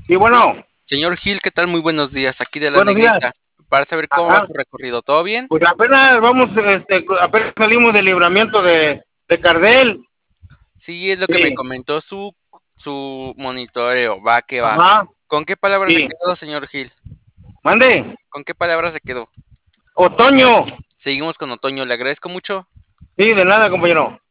Y bueno, Señor Gil, ¿qué tal? Muy buenos días, aquí de la buenos días. Negrita, para saber cómo va Ajá. su recorrido. ¿Todo bien? Pues apenas vamos, apenas salimos del libramiento de Cardel. Sí, es lo que me Sí. comentó su monitoreo. Va que va. Ajá. ¿Con qué palabra se Sí. quedó, señor Gil? Mande. ¿Con qué palabra se quedó? Otoño. Seguimos con otoño, le agradezco mucho. Sí, de nada, compañero.